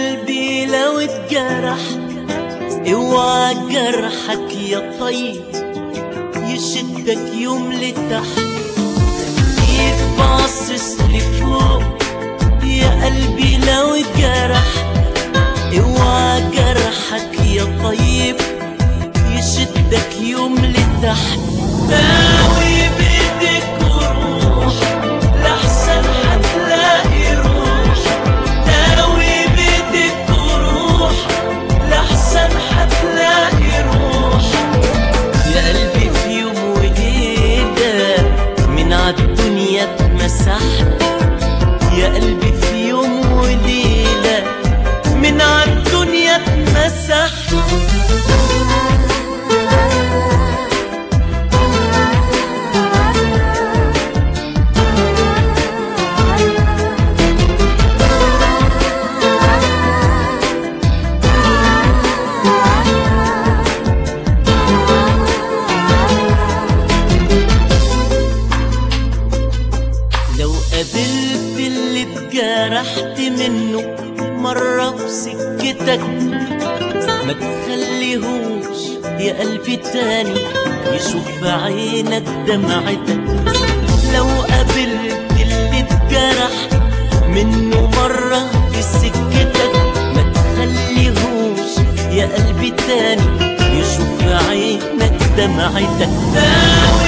قلبي لو اتجرح اوعى جرحك يا طيب يشدك يوم لتحت، يتباصص لفوق يا قلبي لو اتجرح اوعى جرحك يا طيب يشدك يوم لتحت. داوي بايدك وروح لحسن هتلاقي روح، داوي بايدك وروح لحسن هتلاقي روح. يا قلبي في يوم وليلة من عالدنيا اتمسحت، يا قلبي في يوم وليلة من عالدنيا اتمسحت. لو قابلت اللي اتجرحت منه مرة في سكتك ما تخليهوش يا قلبي تاني يشوف في عينك دمعتك. لو قابلت اللي اتجرحت منه مرة في سكتك ما تخليهوش يا قلبي تاني يشوف في عينك دمعتك.